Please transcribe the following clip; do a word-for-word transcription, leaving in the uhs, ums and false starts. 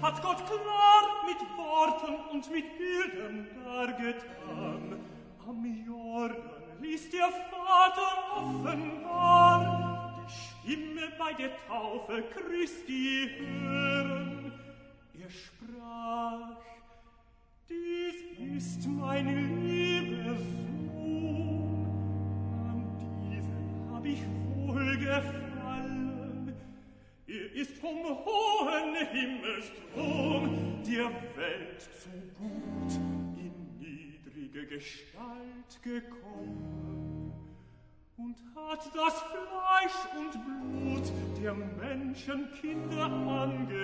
hat Gott klar mit Worten und mit Bildern dargetan. Am Jordan ließ der Vater offenbar die Stimme bei der Taufe Christi hören. Er sprach: Dies ist mein lieber Sohn, an diesem hab ich wohlgefallen. Er ist vom hohen Himmelsthron der Welt zu gut in niedrige Gestalt gekommen und hat das Fleisch und Blut der Menschenkinder angenommen